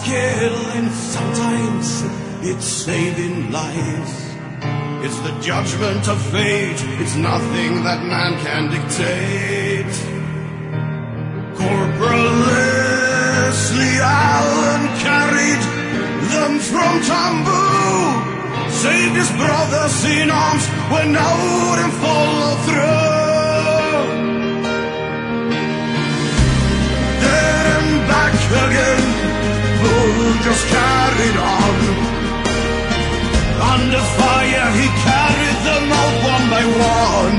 killing, sometimes it's saving lives. It's the judgment of fate, it's nothing that man can dictate. Corporal Leslie Allen carried them from Tamboo, saved his brothers in arms when I wouldn't follow through. Then back again, Bull just carried on. Under fire he carried them out one by one.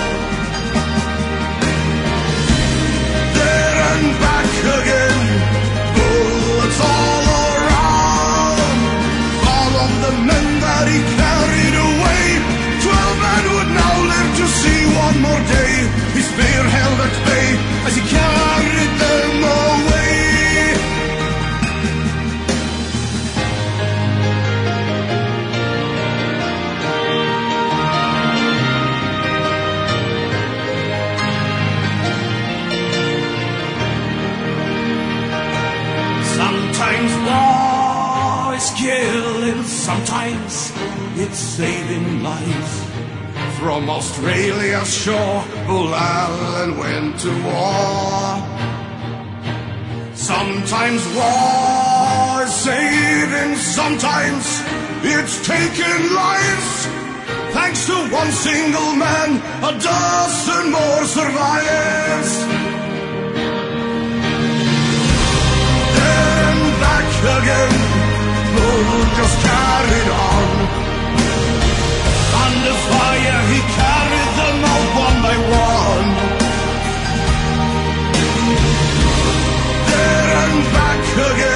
There and back again, bullets all around. All of the men that he carried away, 12 men would now live to see one more day. His spear held at bay as he carried them away. Sometimes war is killing, sometimes it's saving lives. From Australia's shore, Bull Allen went to war. Sometimes war is saving, sometimes it's taking lives. Thanks to one single man, a dozen more survives. Back again, Bull just carried on. Under fire he carried them out one by one. There and back again.